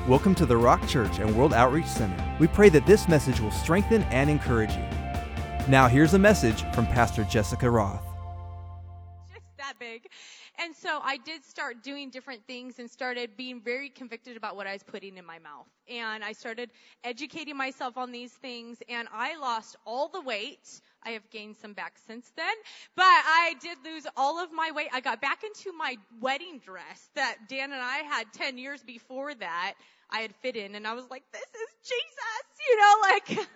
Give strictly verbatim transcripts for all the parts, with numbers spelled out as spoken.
Welcome to the Rock Church and World Outreach Center. We pray that this message will strengthen and encourage you. Now here's a message from Pastor Jessica Roth. Just that big. And so I did start doing different things and started being very convicted about what I was putting in my mouth. And I started educating myself on these things, and I lost all the weight. I have gained some back since then, but I did lose all of my weight. I got back into my wedding dress that Dan and I had ten years before that. I had fit in, and I was like, this is Jesus, you know, like,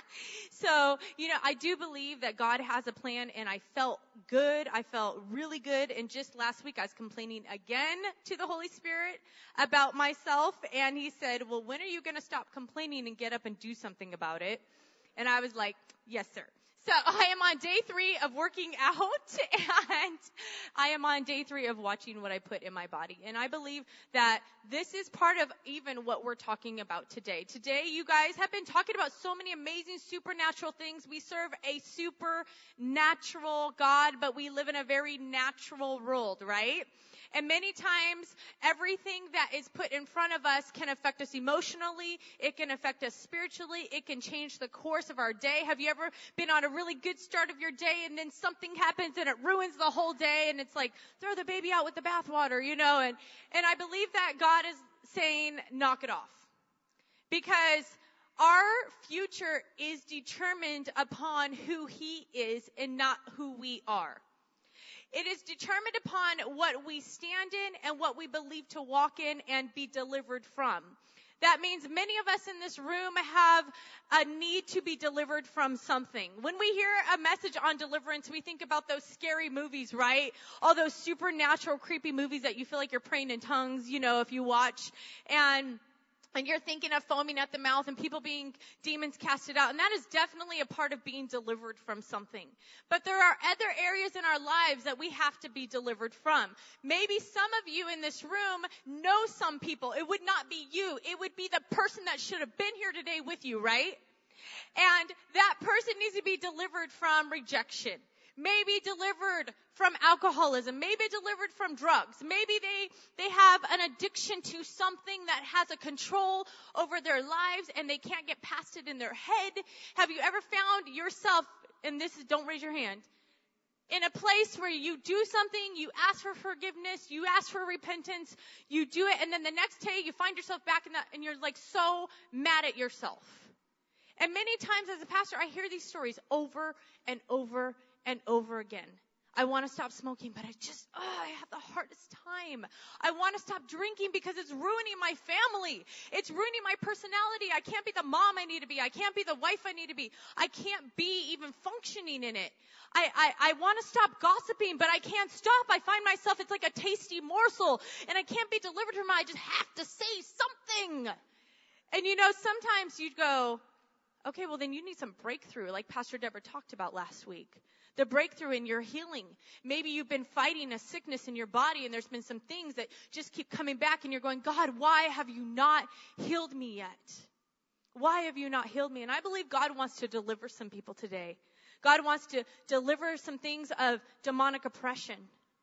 so, you know, I do believe that God has a plan, and I felt good. I felt really good, and just last week I was complaining again to the Holy Spirit about myself, and he said, well, when are you going to stop complaining and get up and do something about it? And I was like, yes, sir. So I am on day three of working out, and I am on day three of watching what I put in my body. And I believe that this is part of even what we're talking about today. Today, you guys have been talking about so many amazing supernatural things. We serve a supernatural God, but we live in a very natural world, right? And many times, everything that is put in front of us can affect us emotionally. It can affect us spiritually. It can change the course of our day. Have you ever been on a really good start of your day, and then something happens and it ruins the whole day, and it's like, throw the baby out with the bathwater, you know? And, and I believe that God is saying, knock it off. Because our future is determined upon who He is and not who we are. It is determined upon what we stand in and what we believe to walk in and be delivered from. That means many of us in this room have a need to be delivered from something. When we hear a message on deliverance, we think about those scary movies, right? All those supernatural, creepy movies that you feel like you're praying in tongues, you know, if you watch. And And you're thinking of foaming at the mouth and people being demons casted out. And that is definitely a part of being delivered from something. But there are other areas in our lives that we have to be delivered from. Maybe some of you in this room know some people. It would not be you. It would be the person that should have been here today with you, right? And that person needs to be delivered from rejection. Maybe delivered from alcoholism, maybe delivered from drugs. Maybe they, they have an addiction to something that has a control over their lives and they can't get past it in their head. Have you ever found yourself, and this is, don't raise your hand, in a place where you do something, you ask for forgiveness, you ask for repentance, you do it, and then the next day you find yourself back in that, and you're like so mad at yourself. And many times as a pastor, I hear these stories over and over and over again. I want to stop smoking, but I just, oh, I have the hardest time. I want to stop drinking because it's ruining my family. It's ruining my personality. I can't be the mom I need to be. I can't be the wife I need to be. I can't be even functioning in it. I, I, I want to stop gossiping, but I can't stop. I find myself, it's like a tasty morsel, and I can't be delivered from it. I just have to say something. And you know, sometimes you'd go, okay, well then you need some breakthrough, like Pastor Deborah talked about last week. The breakthrough in your healing. Maybe you've been fighting a sickness in your body, and there's been some things that just keep coming back, and you're going, God, why have you not healed me yet? Why have you not healed me? And I believe God wants to deliver some people today. God wants to deliver some things of demonic oppression.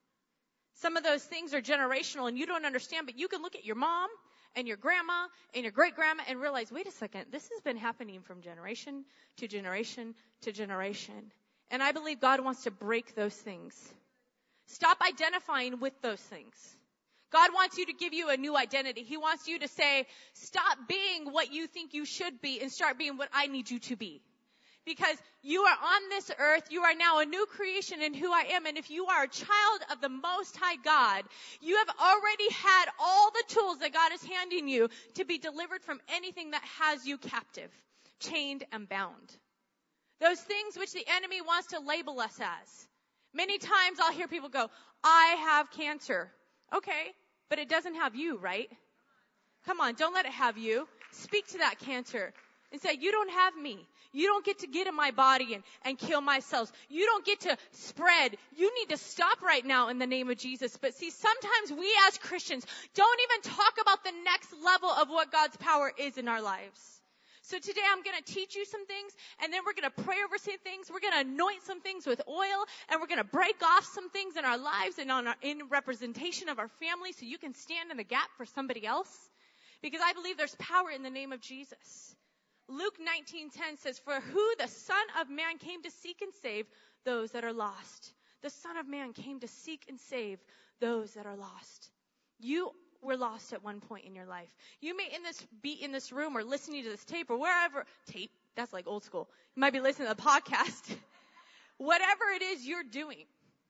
Some of those things are generational, and you don't understand, but you can look at your mom and your grandma and your great-grandma and realize, wait a second, this has been happening from generation to generation to generation. And I believe God wants to break those things. Stop identifying with those things. God wants you to give you a new identity. He wants you to say, stop being what you think you should be and start being what I need you to be. Because you are on this earth, you are now a new creation in who I am. And if you are a child of the Most High God, you have already had all the tools that God is handing you to be delivered from anything that has you captive, chained, and bound. Those things which the enemy wants to label us as. Many times I'll hear people go, I have cancer. Okay, but it doesn't have you, right? Come on, don't let it have you. Speak to that cancer and say, you don't have me. You don't get to get in my body and, and kill my cells. You don't get to spread. You need to stop right now in the name of Jesus. But see, sometimes we as Christians don't even talk about the next level of what God's power is in our lives. So today I'm going to teach you some things, and then we're going to pray over some things. We're going to anoint some things with oil, and we're going to break off some things in our lives and on our, in representation of our family so you can stand in the gap for somebody else. Because I believe there's power in the name of Jesus. Luke nineteen ten says, for who the Son of Man came to seek and save those that are lost. The Son of Man came to seek and save those that are lost. You were lost at one point in your life. You may in this be in this room or listening to this tape or wherever. Tape? That's like old school. You might be listening to the podcast. Whatever it is you're doing,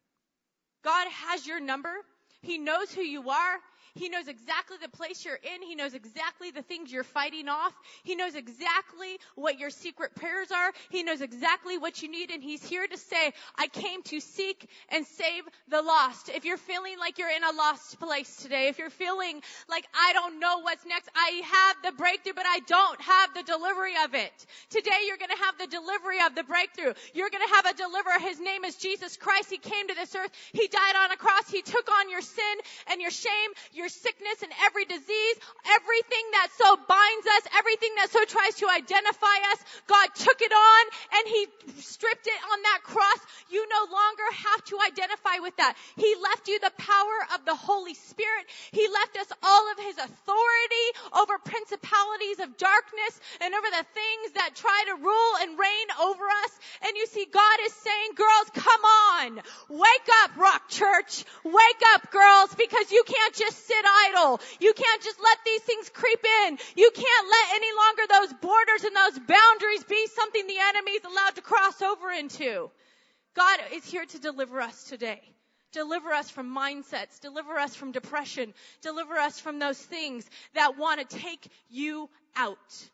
God has your number. He knows who you are. He knows exactly the place you're in. He knows exactly the things you're fighting off. He knows exactly what your secret prayers are. He knows exactly what you need. And he's here to say, I came to seek and save the lost. If you're feeling like you're in a lost place today, if you're feeling like I don't know what's next, I have the breakthrough, but I don't have the delivery of it. Today you're going to have the delivery of the breakthrough. You're going to have a deliverer. His name is Jesus Christ. He came to this earth. He died on a cross. He took on your sin and your shame, your sickness and every disease, everything that so binds us, everything that so tries to identify us. God took it on and he stripped it on that cross. You no longer have to identify with that. He left you the power of the Holy Spirit. He left us all of his authority over principalities of darkness and over the things that try to rule and reign over us. And you see, God is saying, girls, come on. Wake up, Rock Church. Wake up, girls, because you can't just sit idle. You can't just let these things creep in. You can't let any longer those borders and those boundaries be something the enemy is allowed to cross over into. God is here to deliver us today. Deliver us from mindsets. Deliver us from depression. Deliver us from those things that want to take you out.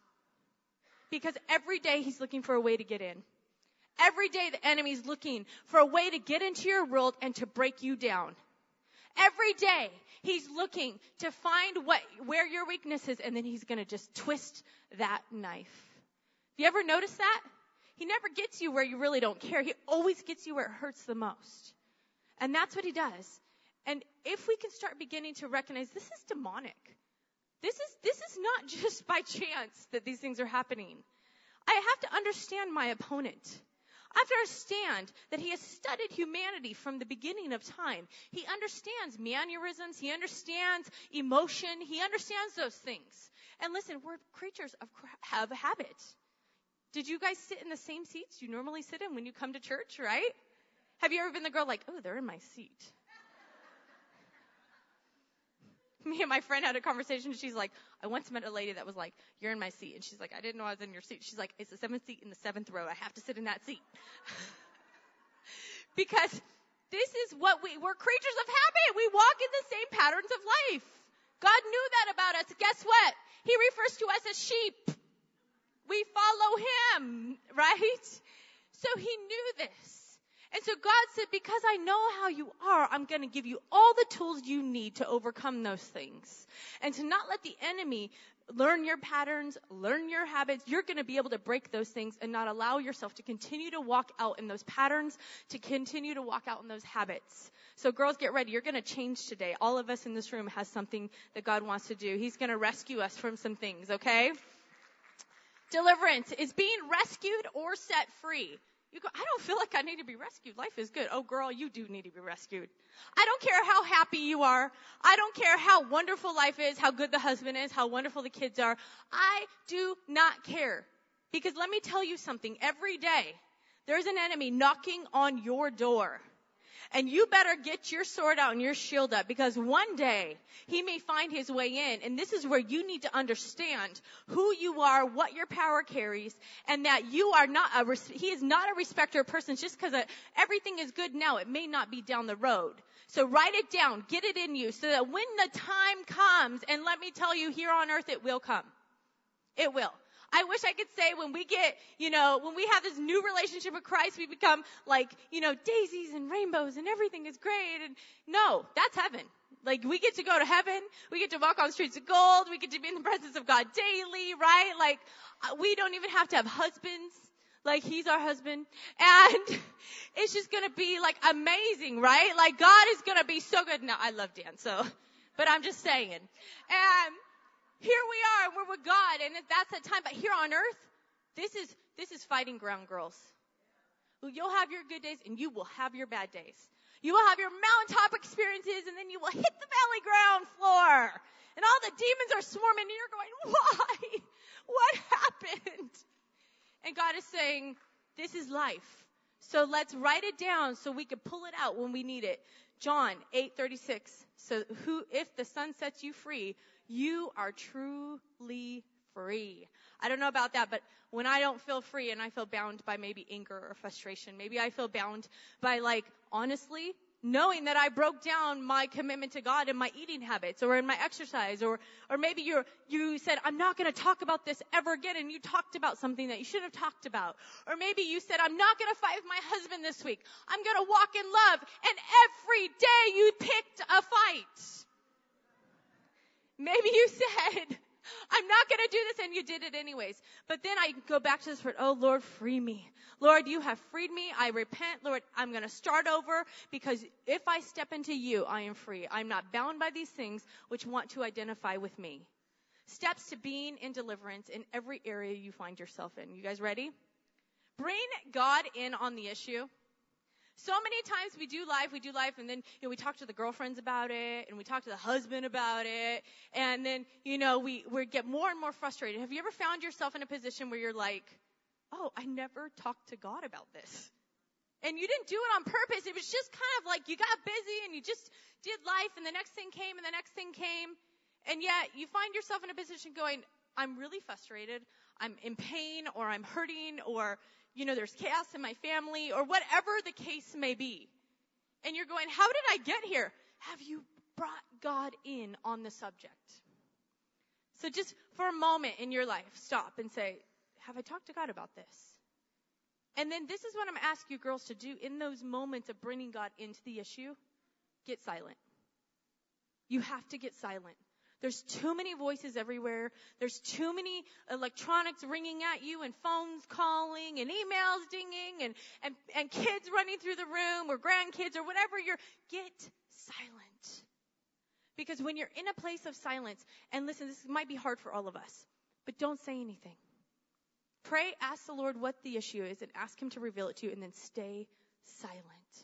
Because every day he's looking for a way to get in. Every day the enemy's looking for a way to get into your world and to break you down. Every day he's looking to find what where your weakness is, and then he's going to just twist that knife. Have you ever noticed that? He never gets you where you really don't care. He always gets you where it hurts the most. And that's what he does. And if we can start beginning to recognize this is demonic. This is this is not just by chance that these things are happening. I have to understand my opponent. I have to understand that he has studied humanity from the beginning of time. He understands mannerisms. He understands emotion. He understands those things. And listen, we're creatures of have habit. Did you guys sit in the same seats you normally sit in when you come to church, right? Have you ever been the girl like, oh, they're in my seat? Me and my friend had a conversation. She's like, I once met a lady that was like, you're in my seat. And she's like, I didn't know I was in your seat. She's like, it's the seventh seat in the seventh row. I have to sit in that seat. Because this is what we, we're creatures of habit. We walk in the same patterns of life. God knew that about us. Guess what? He refers to us as sheep. We follow him, right? So he knew this. And so God said, because I know how you are, I'm going to give you all the tools you need to overcome those things. And to not let the enemy learn your patterns, learn your habits. You're going to be able to break those things and not allow yourself to continue to walk out in those patterns, to continue to walk out in those habits. So girls, get ready. You're going to change today. All of us in this room has something that God wants to do. He's going to rescue us from some things, okay? Deliverance is being rescued or set free. You go, I don't feel like I need to be rescued. Life is good. Oh, girl, you do need to be rescued. I don't care how happy you are. I don't care how wonderful life is, how good the husband is, how wonderful the kids are. I do not care. Because let me tell you something. Every day, there's an enemy knocking on your door. And you better get your sword out and your shield up, because one day he may find his way in. And this is where you need to understand who you are, what your power carries, and that you are not a, he is not a respecter of persons. Just because everything is good now, it may not be down the road. So write it down, get it in you, so that when the time comes, and let me tell you, here on earth it will come. It will. I wish I could say when we get, you know, when we have this new relationship with Christ, we become like, you know, daisies and rainbows and everything is great. And no, that's heaven. Like, we get to go to heaven. We get to walk on the streets of gold. We get to be in the presence of God daily, right? Like, we don't even have to have husbands. Like, he's our husband. And it's just going to be like amazing, right? Like, God is going to be so good. Now, I love Dan, so, but I'm just saying. And here we are, and we're with God, and that's that time. But here on earth, this is this is fighting ground, girls. You'll have your good days, and you will have your bad days. You will have your mountaintop experiences, and then you will hit the valley ground floor. And all the demons are swarming, and you're going, why? What happened? And God is saying, this is life. So let's write it down so we can pull it out when we need it. John eight thirty-six. So who, if the Son sets you free, you are truly free. I don't know about that, but when I don't feel free and I feel bound by maybe anger or frustration, maybe I feel bound by, like, honestly, knowing that I broke down my commitment to God in my eating habits or in my exercise, or or maybe you're, you said, I'm not going to talk about this ever again, and you talked about something that you should have talked about. Or maybe you said, I'm not going to fight with my husband this week. I'm going to walk in love, and every day you picked a fight. Maybe you said, I'm not going to do this, and you did it anyways. But then I go back to this word, oh, Lord, free me. Lord, you have freed me. I repent. Lord, I'm going to start over, because if I step into you, I am free. I'm not bound by these things which want to identify with me. Steps to being in deliverance in every area you find yourself in. You guys ready? Bring God in on the issue. So many times we do life, we do life, and then, you know, we talk to the girlfriends about it, and we talk to the husband about it, and then, you know, we, we get more and more frustrated. Have you ever found yourself in a position where you're like, oh, I never talked to God about this? And you didn't do it on purpose. It was just kind of like you got busy and you just did life, and the next thing came, and the next thing came, and yet you find yourself in a position going, I'm really frustrated, I'm in pain, or I'm hurting, or, you know, there's chaos in my family, or whatever the case may be. And you're going, how did I get here? Have you brought God in on the subject? So just for a moment in your life, stop and say, have I talked to God about this? And then this is what I'm asking you girls to do in those moments of bringing God into the issue. Get silent. You have to get silent. There's too many voices everywhere. There's too many electronics ringing at you, and phones calling, and emails dinging, and, and, and kids running through the room, or grandkids, or whatever you're, get silent. Because when you're in a place of silence, and listen, this might be hard for all of us, but don't say anything. Pray, ask the Lord what the issue is, and ask him to reveal it to you, and then stay silent.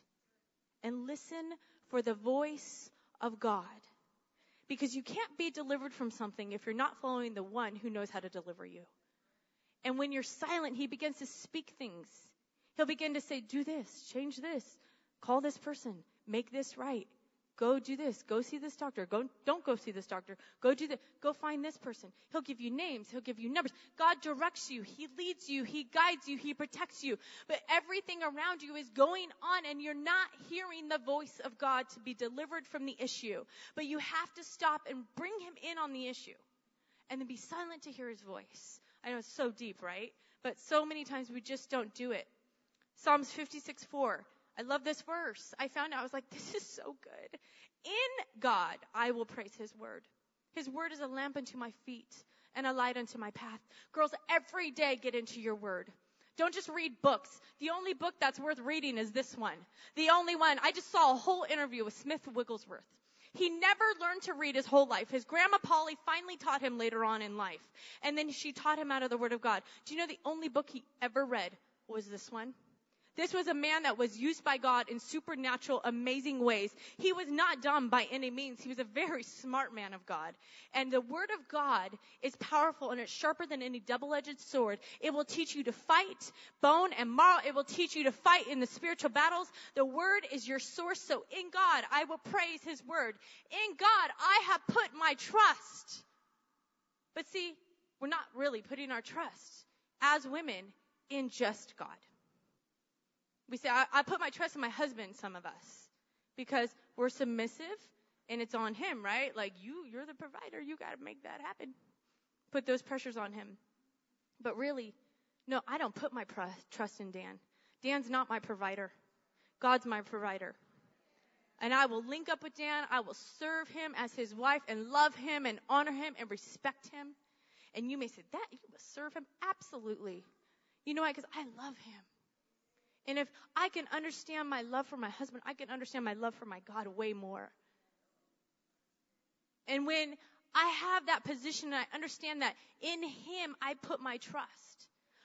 And listen for the voice of God. Because you can't be delivered from something if you're not following the one who knows how to deliver you. And when you're silent, he begins to speak things. He'll begin to say, do this, change this, call this person, make this right. Go do this. Go see this doctor. Go, don't go see this doctor. Go do this. Go find this person. He'll give you names. He'll give you numbers. God directs you. He leads you. He guides you. He protects you. But everything around you is going on, and you're not hearing the voice of God to be delivered from the issue. But you have to stop and bring him in on the issue, and then be silent to hear his voice. I know it's so deep, right? But so many times we just don't do it. Psalms fifty-six four. I love this verse. I found out, I was like, this is so good. In God, I will praise his word. His word is a lamp unto my feet and a light unto my path. Girls, every day get into your word. Don't just read books. The only book that's worth reading is this one. The only one. I just saw a whole interview with Smith Wigglesworth. He never learned to read his whole life. His grandma Polly finally taught him later on in life. And then she taught him out of the word of God. Do you know the only book he ever read was this one? This was a man that was used by God in supernatural, amazing ways. He was not dumb by any means. He was a very smart man of God. And the word of God is powerful, and it's sharper than any double-edged sword. It will teach you to fight bone and marrow. It will teach you to fight in the spiritual battles. The word is your source. So in God, I will praise his word. In God, I have put my trust. But see, we're not really putting our trust as women in just God. We say, I, I put my trust in my husband, some of us, because we're submissive, and it's on him, right? Like, you, you're the provider. You got to make that happen. Put those pressures on him. But really, no, I don't put my pr- trust in Dan. Dan's not my provider. God's my provider. And I will link up with Dan. I will serve him as his wife and love him and honor him and respect him. And you may say, that, you must serve him? Absolutely. You know why? Because I love him. And if I can understand my love for my husband, I can understand my love for my God way more. And when I have that position, and I understand that in him I put my trust,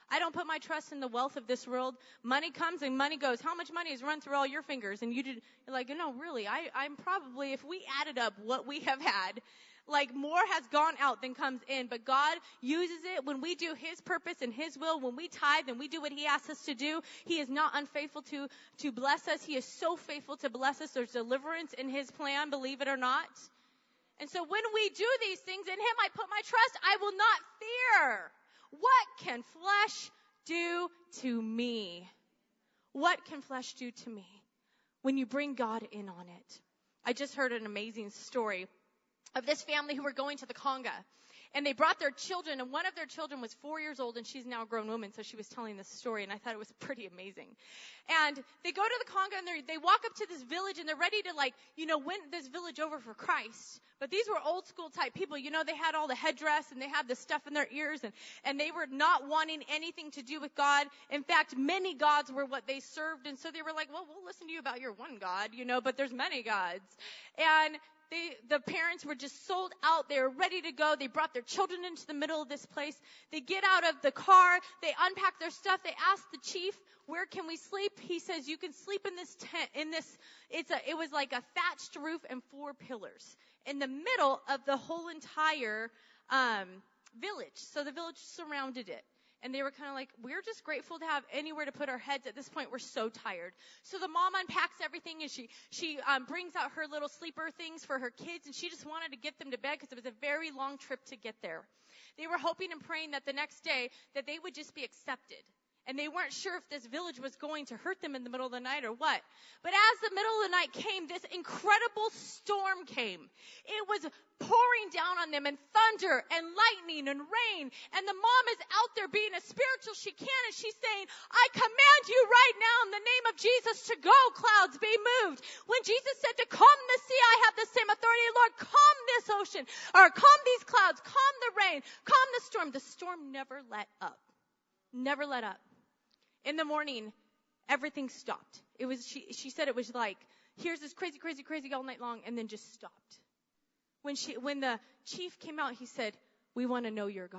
I don't put my trust in the wealth of this world. Money comes and money goes. How much money has run through all your fingers? And you did, you're like, no, really, I, I'm probably, if we added up what we have had, like more has gone out than comes in. But God uses it when we do his purpose and his will. When we tithe and we do what he asks us to do, he is not unfaithful to, to bless us. He is so faithful to bless us. There's deliverance in his plan, believe it or not. And so when we do these things in him, I put my trust, I will not fear. What can flesh do to me? What can flesh do to me when you bring God in on it? I just heard an amazing story of this family who were going to the Conga. And they brought their children, and one of their children was four years old, and she's now a grown woman, so she was telling this story, and I thought it was pretty amazing. And they go to the Conga, and they walk up to this village, and they're ready to, like, you know, win this village over for Christ. But these were old school type people. You know, they had all the headdress, and they had the stuff in their ears, and, and they were not wanting anything to do with God. In fact, many gods were what they served, and so they were like, well, we'll listen to you about your one God, you know, but there's many gods. And They, the parents were just sold out. They were ready to go. They brought their children into the middle of this place. They get out of the car. They unpack their stuff. They ask the chief, where can we sleep? He says, you can sleep in this tent, in this, it's a, it was like a thatched roof and four pillars in the middle of the whole entire, um, village. So the village surrounded it. And they were kind of like, we're just grateful to have anywhere to put our heads. At this point, we're so tired. So the mom unpacks everything, and she she um, brings out her little sleeper things for her kids, and she just wanted to get them to bed because it was a very long trip to get there. They were hoping and praying that the next day that they would just be accepted. And they weren't sure if this village was going to hurt them in the middle of the night or what. But as the middle of the night came, this incredible storm came. It was pouring down on them, and thunder and lightning and rain. And the mom is out there being as spiritual as she can, and she's saying, I command you right now in the name of Jesus to go, clouds, be moved. When Jesus said to calm the sea, I have the same authority. Lord, calm this ocean, or calm these clouds, calm the rain, calm the storm. The storm never let up. Never let up. In the morning, everything stopped. It was, she, she said it was like, here's this crazy, crazy, crazy all night long, and then just stopped. When she, when the chief came out, he said, we want to know your God.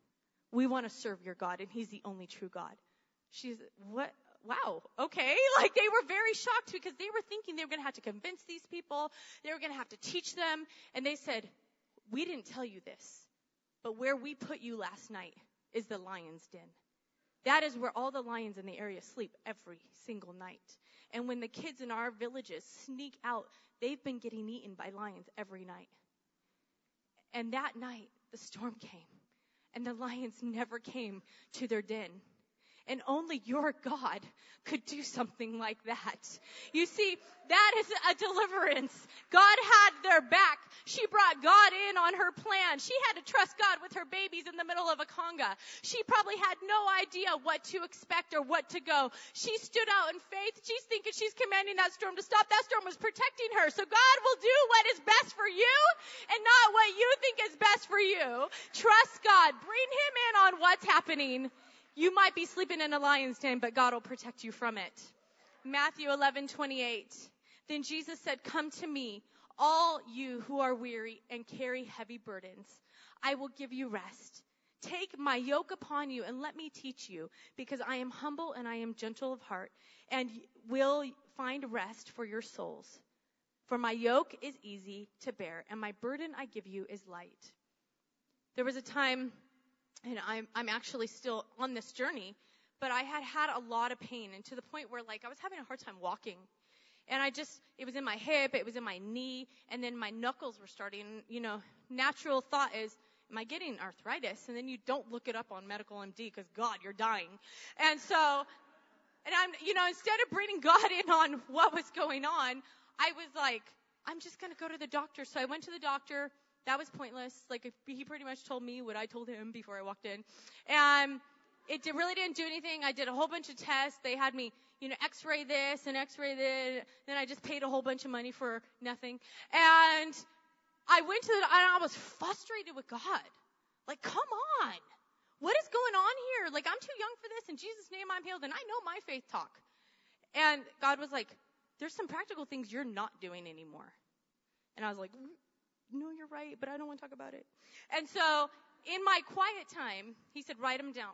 We want to serve your God, and he's the only true God. She's, what? Wow, okay. Like, they were very shocked because they were thinking they were going to have to convince these people. They were going to have to teach them. And they said, we didn't tell you this, but where we put you last night is the lion's den. That is where all the lions in the area sleep every single night. And when the kids in our villages sneak out, they've been getting eaten by lions every night. And that night, the storm came, and the lions never came to their den. And only your God could do something like that. You see, that is a deliverance. God had their back. She brought God in on her plan. She had to trust God with her babies in the middle of a conga. She probably had no idea what to expect or what to go. She stood out in faith. She's thinking she's commanding that storm to stop. That storm was protecting her. So God will do what is best for you and not what you think is best for you. Trust God. Bring him in on what's happening. You might be sleeping in a lion's den, but God will protect you from it. Matthew eleven twenty-eight. Then Jesus said, come to me, all you who are weary and carry heavy burdens. I will give you rest. Take my yoke upon you and let me teach you, because I am humble and I am gentle of heart, and will find rest for your souls. For my yoke is easy to bear, and my burden I give you is light. There was a time, and I'm, I'm actually still on this journey, but I had had a lot of pain, and to the point where, like, I was having a hard time walking. And I just, it was in my hip, it was in my knee, and then my knuckles were starting, you know, natural thought is, am I getting arthritis? And then you don't look it up on Medical M D because, God, you're dying. And so, and I'm, you know, instead of bringing God in on what was going on, I was like, I'm just going to go to the doctor. So I went to the doctor. That was pointless. Like, he pretty much told me what I told him before I walked in. And it did, really didn't do anything. I did a whole bunch of tests. They had me, you know, x-ray this and x-ray this. Then I just paid a whole bunch of money for nothing. And I went to the, and I was frustrated with God. Like, come on. What is going on here? Like, I'm too young for this. In Jesus' name I'm healed. And I know my faith talk. And God was like, there's some practical things you're not doing anymore. And I was like, no, you're right, but I don't want to talk about it. And so in my quiet time, he said, write them down.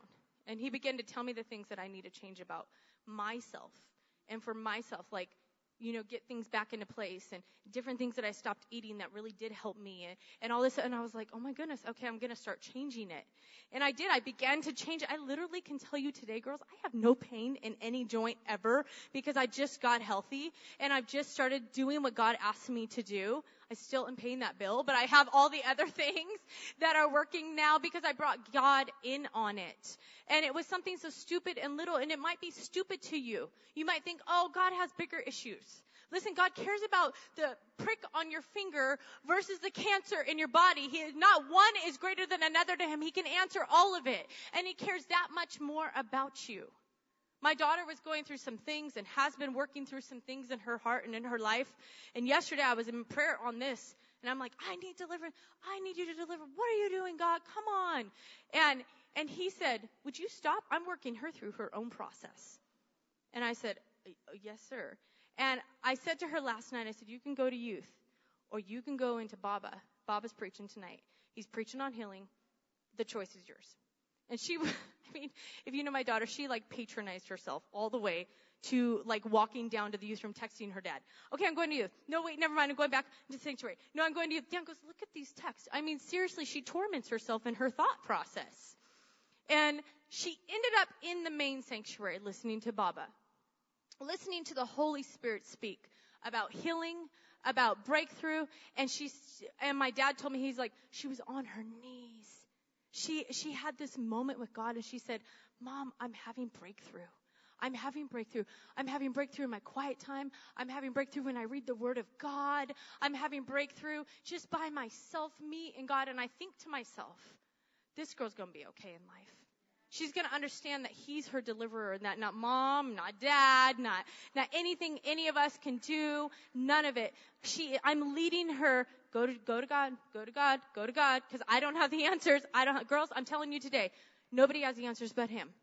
And he began to tell me the things that I need to change about myself and for myself, like, you know, get things back into place and different things that I stopped eating that really did help me and, and all this. And I was like, oh my goodness, okay, I'm going to start changing it. And I did. I began to change it. I literally can tell you today, girls, I have no pain in any joint ever because I just got healthy and I've just started doing what God asked me to do. I still am paying that bill, but I have all the other things that are working now because I brought God in on it. And it was something so stupid and little, and it might be stupid to you. You might think, oh, God has bigger issues. Listen, God cares about the prick on your finger versus the cancer in your body. He, not one is greater than another to him. He can answer all of it, and he cares that much more about you. My daughter was going through some things and has been working through some things in her heart and in her life. And yesterday I was in prayer on this, and I'm like, I need deliverance. I need you to deliver. What are you doing, God? Come on. And and he said, would you stop? I'm working her through her own process. And I said, yes, sir. And I said to her last night, I said, you can go to youth, or you can go into Baba. Baba's preaching tonight. He's preaching on healing. The choice is yours. And she, I mean, if you know my daughter, she like patronized herself all the way to like walking down to the youth room, texting her dad. Okay, I'm going to youth. No, wait, never mind. I'm going back to the sanctuary. No, I'm going to youth. Dan goes, look at these texts. I mean, seriously, she torments herself in her thought process. And she ended up in the main sanctuary listening to Baba, listening to the Holy Spirit speak about healing, about breakthrough. And she, and my dad told me, he's like, she was on her knees. She, she had this moment with God, and she said, Mom, I'm having breakthrough. I'm having breakthrough. I'm having breakthrough in my quiet time. I'm having breakthrough when I read the Word of God. I'm having breakthrough just by myself, me and God. And I think to myself, this girl's going to be okay in life. She's going to understand that he's her deliverer, and that not mom, not dad, not, not anything any of us can do, none of it. She, I'm leading her, go to, go to God, go to God, go to God, because I don't have the answers. I don't, girls, I'm telling you today, nobody has the answers but him.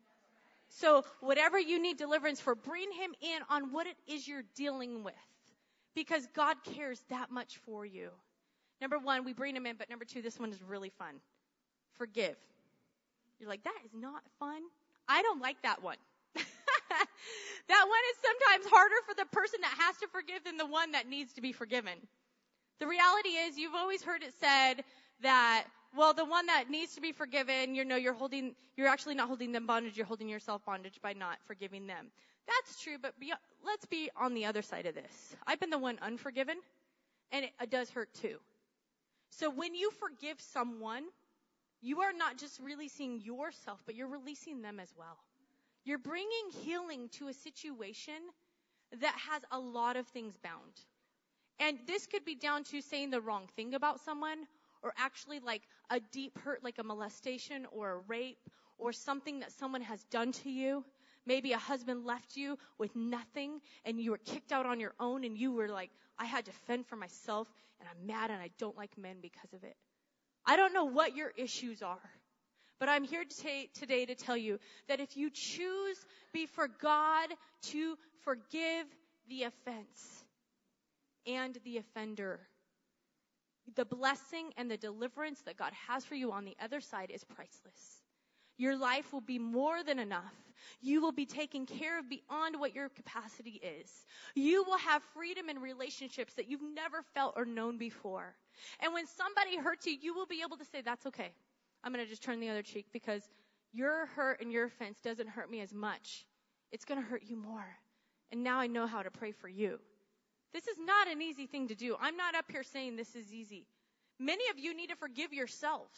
So whatever you need deliverance for, bring him in on what it is you're dealing with, because God cares that much for you. Number one, we bring him in, but number two, this one is really fun. Forgive. You're like, that is not fun. I don't like that one. That one is sometimes harder for the person that has to forgive than the one that needs to be forgiven. The reality is, you've always heard it said that, well, the one that needs to be forgiven, you know, you're holding, you're actually not holding them bondage, you're holding yourself bondage by not forgiving them. That's true, but be, let's be on the other side of this. I've been the one unforgiven, and it, it does hurt too. So when you forgive someone, you are not just releasing yourself, but you're releasing them as well. You're bringing healing to a situation that has a lot of things bound. And this could be down to saying the wrong thing about someone, or actually like a deep hurt, like a molestation or a rape, or something that someone has done to you. Maybe a husband left you with nothing, and you were kicked out on your own, and you were like, I had to fend for myself, and I'm mad, and I don't like men because of it. I don't know what your issues are, but I'm here today to tell you that if you choose be for God to forgive the offense and the offender, the blessing and the deliverance that God has for you on the other side is priceless. Your life will be more than enough. You will be taken care of beyond what your capacity is. You will have freedom in relationships that you've never felt or known before. And when somebody hurts you, you will be able to say, that's okay. I'm going to just turn the other cheek, because your hurt and your offense doesn't hurt me as much. It's going to hurt you more. And now I know how to pray for you. This is not an easy thing to do. I'm not up here saying this is easy. Many of you need to forgive yourselves.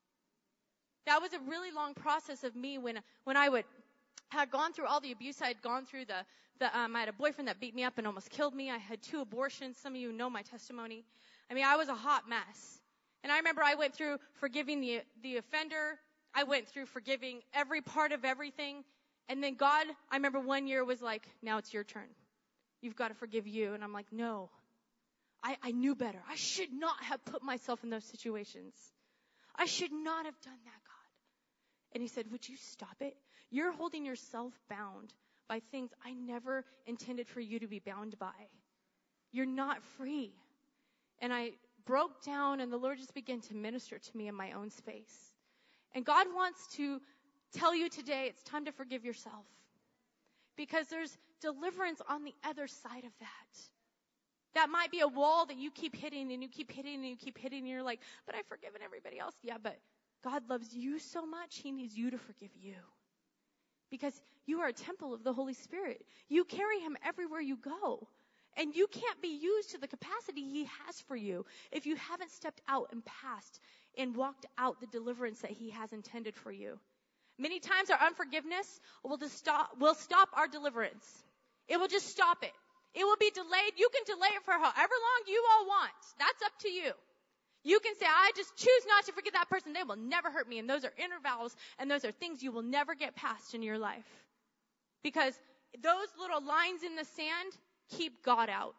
That was a really long process of me when when I would had gone through all the abuse I had gone through. The the um, I had a boyfriend that beat me up and almost killed me. I had two abortions. Some of you know my testimony. I mean, I was a hot mess. And I remember I went through forgiving the the offender. I went through forgiving every part of everything. And then God, I remember one year was like, now it's your turn. You've got to forgive you. And I'm like, no, I, I knew better. I should not have put myself in those situations. I should not have done that, God. And he said, would you stop it? You're holding yourself bound by things I never intended for you to be bound by. You're not free. And I broke down, and the Lord just began to minister to me in my own space. And God wants to tell you today it's time to forgive yourself. Because there's deliverance on the other side of that. That might be a wall that you keep hitting and you keep hitting and you keep hitting and you're like, but I've forgiven everybody else. Yeah, but God loves you so much, he needs you to forgive you. Because you are a temple of the Holy Spirit. You carry him everywhere you go. And you can't be used to the capacity he has for you if you haven't stepped out and passed and walked out the deliverance that he has intended for you. Many times our unforgiveness will just stop, will stop our deliverance. It will just stop it. It will be delayed. You can delay it for however long you all want. That's up to you. You can say, I just choose not to forget that person. They will never hurt me. And those are inner vows, and those are things you will never get past in your life. Because those little lines in the sand keep God out.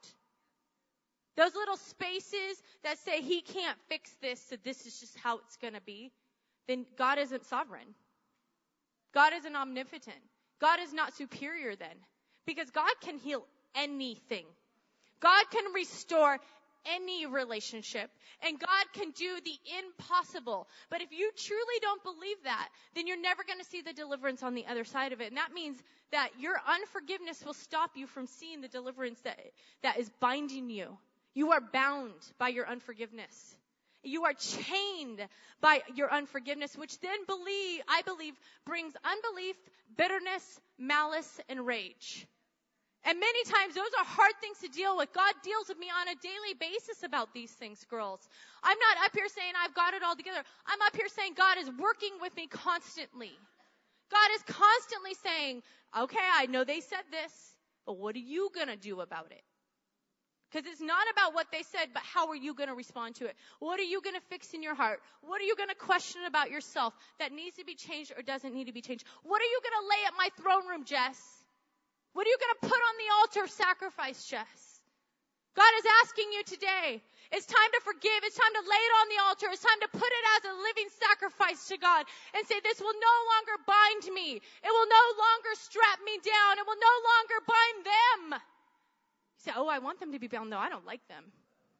Those little spaces that say he can't fix this, so this is just how it's going to be, then God isn't sovereign. God isn't omnipotent. God is not superior then. Because God can heal anything. God can restore any relationship. And God can do the impossible. But if you truly don't believe that, then you're never going to see the deliverance on the other side of it. And that means that your unforgiveness will stop you from seeing the deliverance that, that is binding you. You are bound by your unforgiveness. You are chained by your unforgiveness, which then believe, I believe, brings unbelief, bitterness, malice, and rage. And many times those are hard things to deal with. God deals with me on a daily basis about these things, girls. I'm not up here saying I've got it all together. I'm up here saying God is working with me constantly. God is constantly saying, okay, I know they said this, but what are you going to do about it? Because it's not about what they said, but how are you going to respond to it? What are you going to fix in your heart? What are you going to question about yourself that needs to be changed or doesn't need to be changed? What are you going to lay at my throne room, Jess? What are you going to put on the altar of sacrifice, Jess? God is asking you today. It's time to forgive. It's time to lay it on the altar. It's time to put it as a living sacrifice to God and say, this will no longer bind me. It will no longer strap me down. It will no longer bind them. You say, oh, I want them to be bound. No, I don't like them.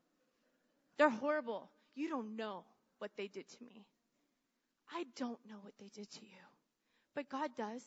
They're horrible. You don't know what they did to me. I don't know what they did to you. But God does.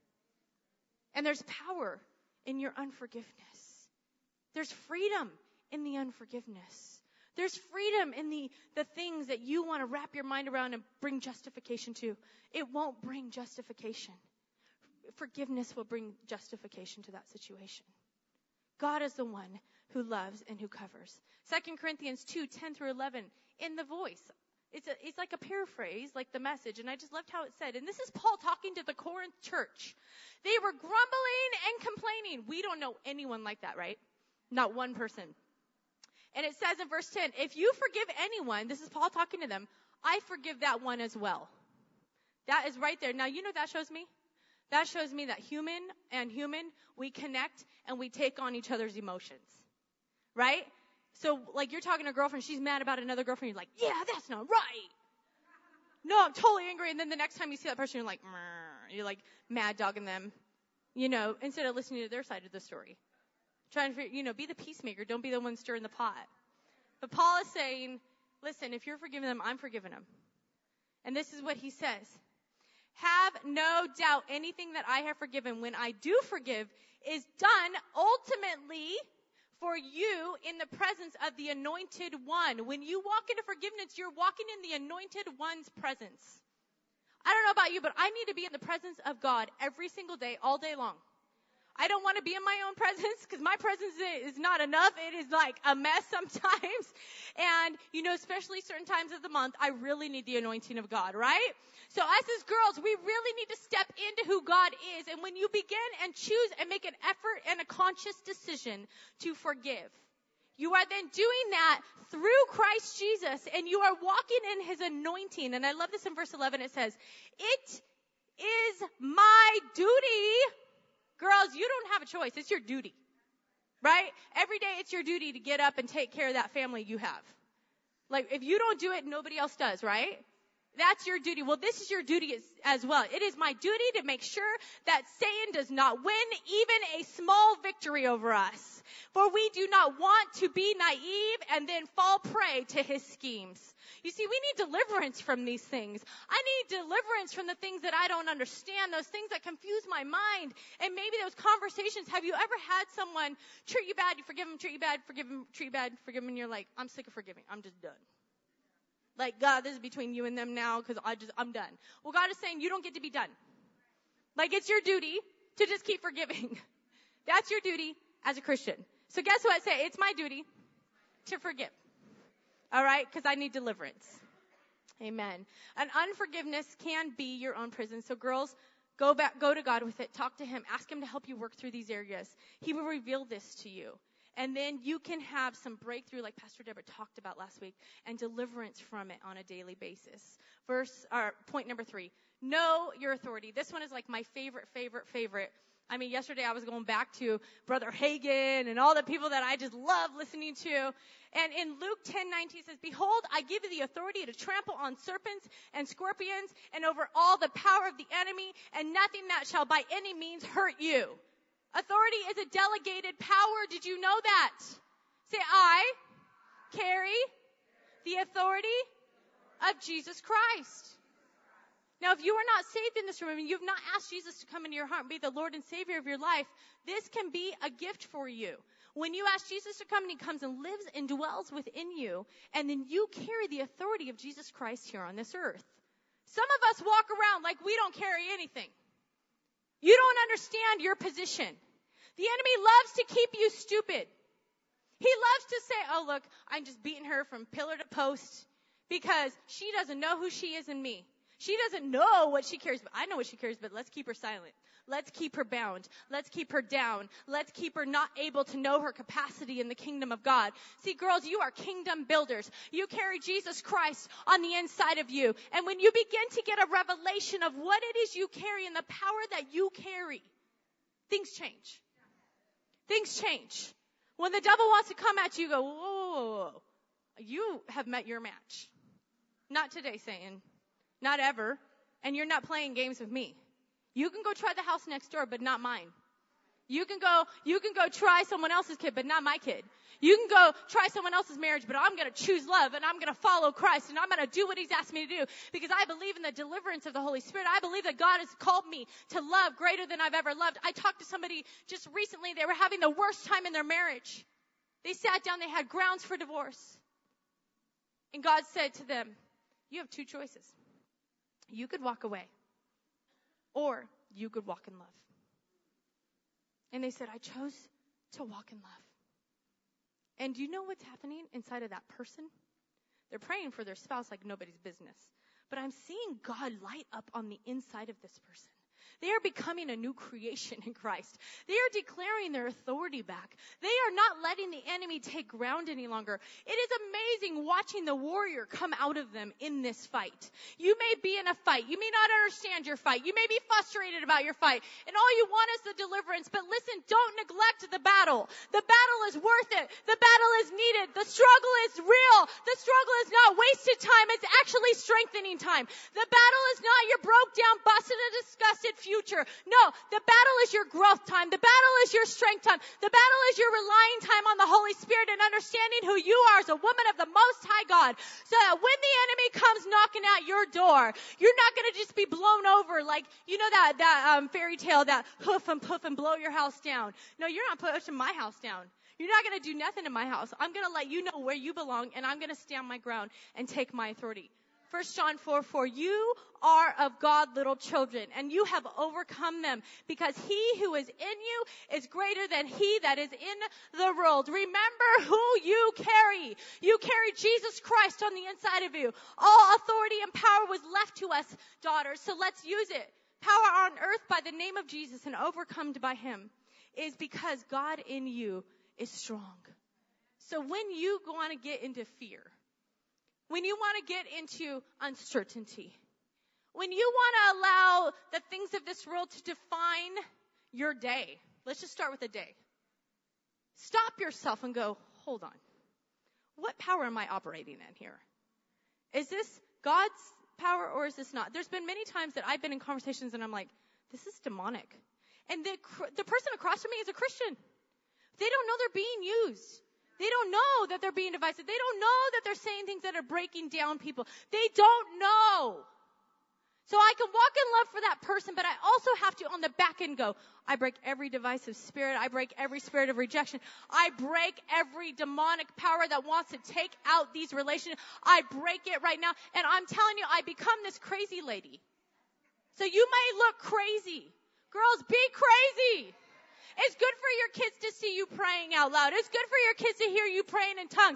And there's power in your unforgiveness. There's freedom in the unforgiveness. There's freedom in the, the things that you want to wrap your mind around and bring justification to. It won't bring justification. Forgiveness will bring justification to that situation. God is the one who loves and who covers. Second Corinthians two, ten through eleven, in the voice. It's, a, it's like a paraphrase, like the Message, and I just loved how it said. And this is Paul talking to the Corinth church. They were grumbling and complaining. We don't know anyone like that, right? Not one person. And it says in verse ten, if you forgive anyone, this is Paul talking to them, I forgive that one as well. That is right there. Now, you know what that shows me? That shows me that human and human, we connect and we take on each other's emotions. Right? So, like, you're talking to a girlfriend, she's mad about another girlfriend, you're like, yeah, that's not right. No, I'm totally angry. And then the next time you see that person, you're like, Mrr. You're like mad dogging them, you know, instead of listening to their side of the story. Trying to, you know, be the peacemaker. Don't be the one stirring the pot. But Paul is saying, listen, if you're forgiving them, I'm forgiving them. And this is what he says. Have no doubt anything that I have forgiven when I do forgive is done ultimately for you in the presence of the anointed one. When you walk into forgiveness, you're walking in the anointed one's presence. I don't know about you, but I need to be in the presence of God every single day, all day long. I don't want to be in my own presence because my presence is not enough. It is like a mess sometimes. And, you know, especially certain times of the month, I really need the anointing of God, right? So us as girls, we really need to step into who God is. And when you begin and choose and make an effort and a conscious decision to forgive, you are then doing that through Christ Jesus, and you are walking in his anointing. And I love this in verse eleven. It says, it is my duty. Girls, you don't have a choice. It's your duty, right? Every day it's your duty to get up and take care of that family you have. Like, if you don't do it, nobody else does, right? That's your duty. Well, this is your duty as, as well. It is my duty to make sure that Satan does not win even a small victory over us. For we do not want to be naive and then fall prey to his schemes. You see, we need deliverance from these things. I need deliverance from the things that I don't understand, those things that confuse my mind. And maybe those conversations, have you ever had someone treat you bad, you forgive them, treat you bad, forgive them, treat you bad, forgive them, and you're like, I'm sick of forgiving. I'm just done. Like, God, this is between you and them now because I just, I'm done. Well, God is saying you don't get to be done. Like, it's your duty to just keep forgiving. That's your duty as a Christian. So guess what? Say, it's my duty to forgive. All right? Because I need deliverance. Amen. And unforgiveness can be your own prison. So girls, go back, go to God with it. Talk to him. Ask him to help you work through these areas. He will reveal this to you. And then you can have some breakthrough, like Pastor Deborah talked about last week, and deliverance from it on a daily basis. Verse, or point number three, know your authority. This one is like my favorite, favorite, favorite. I mean, yesterday I was going back to Brother Hagin and all the people that I just love listening to. And in Luke ten nineteen it says, behold, I give you the authority to trample on serpents and scorpions and over all the power of the enemy, and nothing that shall by any means hurt you. Authority is a delegated power. Did you know that? Say, I carry the authority of Jesus Christ. Now, if you are not saved in this room and you've not asked Jesus to come into your heart and be the Lord and Savior of your life, this can be a gift for you. When you ask Jesus to come and he comes and lives and dwells within you, and then you carry the authority of Jesus Christ here on this earth. Some of us walk around like we don't carry anything. You don't understand your position. The enemy loves to keep you stupid. He loves to say, oh, look, I'm just beating her from pillar to post because she doesn't know who she is in me. She doesn't know what she carries, but I know what she carries, but let's keep her silent. Let's keep her bound. Let's keep her down. Let's keep her not able to know her capacity in the kingdom of God. See, girls, you are kingdom builders. You carry Jesus Christ on the inside of you. And when you begin to get a revelation of what it is you carry and the power that you carry, things change. Things change. When the devil wants to come at you, you go, whoa, whoa, whoa, whoa. You have met your match. Not today, Satan. Not ever. And you're not playing games with me. You can go try the house next door, but not mine. You can go, you can go try someone else's kid, but not my kid. You can go try someone else's marriage, but I'm going to choose love and I'm going to follow Christ and I'm going to do what he's asked me to do because I believe in the deliverance of the Holy Spirit. I believe that God has called me to love greater than I've ever loved. I talked to somebody just recently. They were having the worst time in their marriage. They sat down. They had grounds for divorce. And God said to them, you have two choices. You could walk away or you could walk in love. And they said, I chose to walk in love. And do you know what's happening inside of that person? They're praying for their spouse like nobody's business. But I'm seeing God light up on the inside of this person. They are becoming a new creation in Christ. They are declaring their authority back. They are not letting the enemy take ground any longer. It is amazing watching the warrior come out of them in this fight. You may be in a fight. You may not understand your fight. You may be frustrated about your fight. And all you want is the deliverance. But listen, don't neglect the battle. The battle is worth it. The battle is needed. The struggle is real. The struggle is not wasted time. It's actually strengthening time. The battle is not your broke down, busted, and disgusted future. Future. No, the battle is your growth time. The battle is your strength time. The battle is your relying time on the Holy Spirit and understanding who you are as a woman of the Most High God. So that when the enemy comes knocking at your door, you're not going to just be blown over like, you know that, that um, fairy tale, that hoof and poof and blow your house down. No, you're not pushing my house down. You're not going to do nothing in my house. I'm going to let you know where you belong and I'm going to stand my ground and take my authority. First John four four, you are of God, little children, and you have overcome them, because he who is in you is greater than he that is in the world. Remember who you carry. You carry Jesus Christ on the inside of you. All authority and power was left to us, daughters, so let's use it. Power on earth by the name of Jesus and overcome by him is because God in you is strong. So when you want to get into fear, when you want to get into uncertainty, when you want to allow the things of this world to define your day, let's just start with a day. Stop yourself and go, hold on. What power am I operating in here? Is this God's power or is this not? There's been many times that I've been in conversations and I'm like, this is demonic. And the, the person across from me is a Christian. They don't know they're being used. They don't know that they're being divisive. They don't know that they're saying things that are breaking down people. They don't know. So I can walk in love for that person, but I also have to, on the back end, go, I break every divisive spirit. I break every spirit of rejection. I break every demonic power that wants to take out these relationships. I break it right now. And I'm telling you, I become this crazy lady. So you may look crazy. Girls, be crazy. It's good for your kids to see you praying out loud. It's good for your kids to hear you praying in tongues.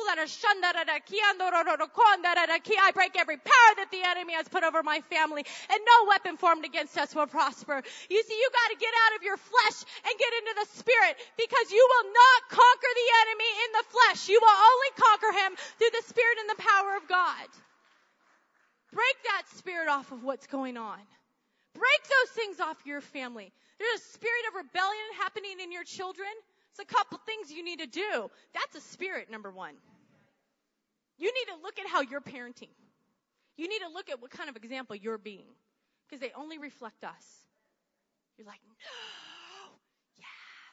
I break every power that the enemy has put over my family, and no weapon formed against us will prosper. You see, you got to get out of your flesh and get into the spirit, because you will not conquer the enemy in the flesh. You will only conquer him through the spirit and the power of God. Break that spirit off of what's going on. Break those things off your family. There's a spirit of rebellion happening in your children. It's a couple things you need to do. That's a spirit, number one. You need to look at how you're parenting. You need to look at what kind of example you're being, because they only reflect us. You're like, no, yeah.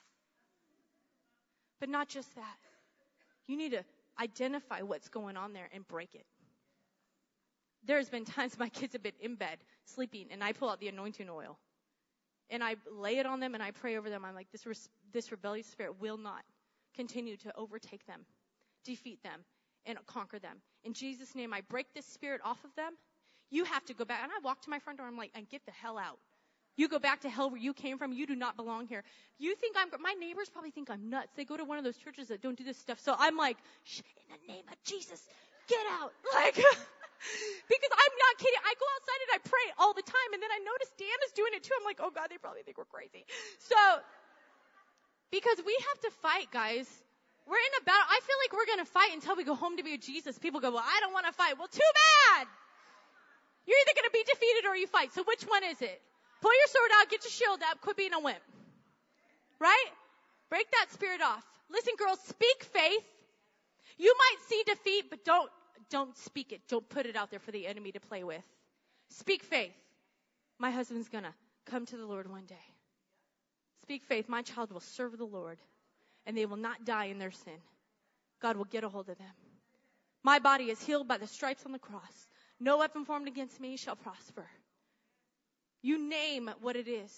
But not just that. You need to identify what's going on there and break it. There's been times my kids have been in bed, sleeping, and I pull out the anointing oil. And I lay it on them and I pray over them. I'm like, this res- this rebellious spirit will not continue to overtake them, defeat them, and conquer them. In Jesus' name, I break this spirit off of them. You have to go back. And I walk to my front door. I'm like, and get the hell out. You go back to hell where you came from. You do not belong here. You think I'm, my neighbors probably think I'm nuts. They go to one of those churches that don't do this stuff. So I'm like, shh, in the name of Jesus, get out. Like, because I'm not kidding. I go outside and I pray all the time. And then I notice Dan is doing it too. I'm like, oh God, they probably think we're crazy. So, because we have to fight, guys. We're in a battle. I feel like we're going to fight until we go home to be with Jesus. People go, well, I don't want to fight. Well, too bad. You're either going to be defeated or you fight. So which one is it? Pull your sword out, get your shield up, quit being a wimp. Right? Break that spirit off. Listen, girls, speak faith. You might see defeat, but don't, don't speak it. Don't put it out there for the enemy to play with. Speak faith. My husband's going to come to the Lord one day. Speak faith. My child will serve the Lord, and they will not die in their sin. God will get a hold of them. My body is healed by the stripes on the cross. No weapon formed against me shall prosper. You name what it is.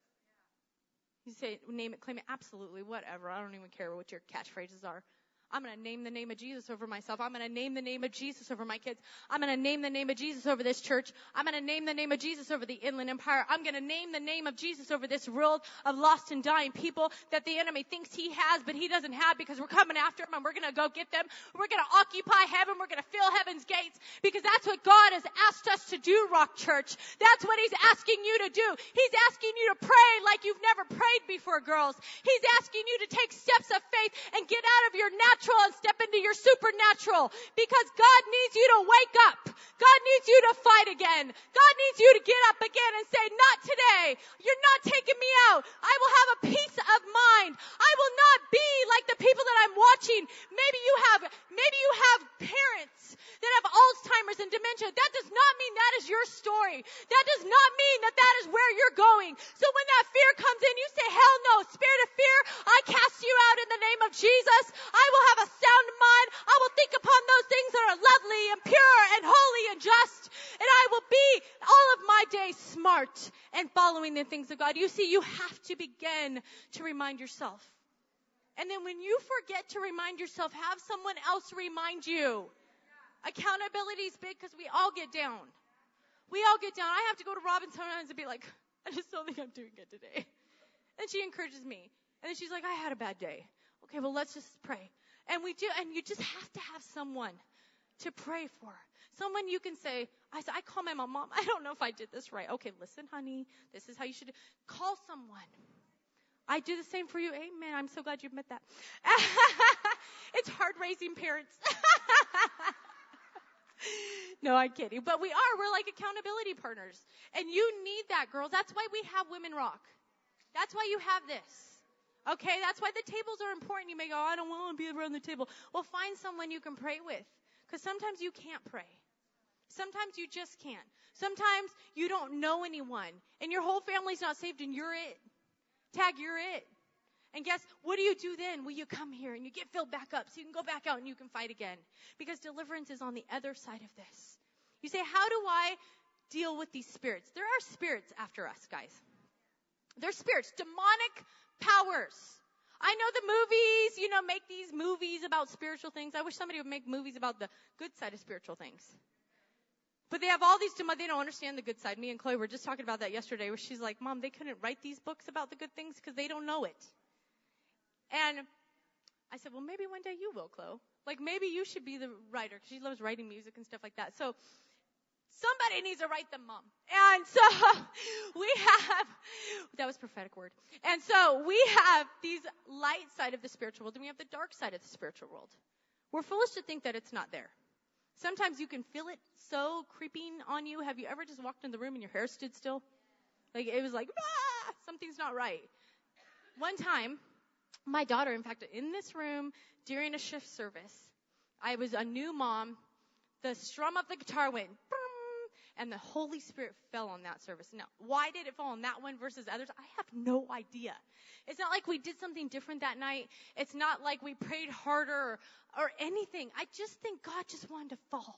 You say, name it, claim it, absolutely, whatever. I don't even care what your catchphrases are. I'm going to name the name of Jesus over myself. I'm going to name the name of Jesus over my kids. I'm going to name the name of Jesus over this church. I'm going to name the name of Jesus over the Inland Empire. I'm going to name the name of Jesus over this world of lost and dying people that the enemy thinks he has, but he doesn't have, because we're coming after him and we're going to go get them. We're going to occupy heaven. We're going to fill heaven's gates, because that's what God has asked us to do, Rock Church. That's what he's asking you to do. He's asking you to pray like you've never prayed before, girls. He's asking you to take steps of faith and get out of your natural and step into your supernatural, because God needs you to wake up. God needs you to fight again. God needs you to get up again and say, not today. You're not taking me out. I will have a peace of mind. I will not be like the people that I'm watching. Maybe you have, maybe you have parents that have Alzheimer's and dementia. That does not mean that is your story. That does not mean that that is where you're going. So when that fear comes in, you say, hell no, spirit of fear, I cast you out in the name of Jesus. I will have a sound mind. I will think upon those things that are lovely and pure and holy and just. And I will be all of my days smart and following the things of God. You see, you have to begin to remind yourself. And then when you forget to remind yourself, have someone else remind you. Accountability is big, because we all get down. We all get down. I have to go to Robin sometimes and be like, I just don't think I'm doing good today. And she encourages me. And then she's like, I had a bad day. Okay, well, let's just pray. And we do, and you just have to have someone to pray for. Someone you can say, I, I call my mom, Mom, I don't know if I did this right. Okay, listen, honey, this is how you should do. Call someone. I do the same for you. Amen. I'm so glad you admit that. It's hard raising parents. No, I'm kidding. But we are. We're like accountability partners. And you need that, girls. That's why we have Women Rock. That's why you have this. Okay? That's why the tables are important. You may go, I don't want to be around the table. Well, find someone you can pray with. Because sometimes you can't pray. Sometimes you just can't. Sometimes you don't know anyone, and your whole family's not saved, and you're it. Tag, you're it. And guess, what do you do then? Well, you come here, and you get filled back up, so you can go back out, and you can fight again. Because deliverance is on the other side of this. You say, how do I deal with these spirits? There are spirits after us, guys. They're spirits, demonic powers. I know the movies, you know, make these movies about spiritual things. I wish somebody would make movies about the good side of spiritual things. But they have all these, they don't understand the good side. Me and Chloe were just talking about that yesterday, where she's like, Mom, they couldn't write these books about the good things because they don't know it. And I said, well, maybe one day you will, Chloe. Like, maybe you should be the writer, because she loves writing music and stuff like that. So somebody needs to write them, Mom. And so we have, that was a prophetic word. And so we have these light side of the spiritual world, and we have the dark side of the spiritual world. We're foolish to think that it's not there. Sometimes you can feel it so creeping on you. Have you ever just walked in the room and your hair stood still? Like, it was like, ah, something's not right. One time, my daughter, in fact, in this room during a shift service, I was a new mom. The strum of the guitar went, boom, and the Holy Spirit fell on that service. Now, why did it fall on that one versus others? I have no idea. It's not like we did something different that night. It's not like we prayed harder or, or anything. I just think God just wanted to fall.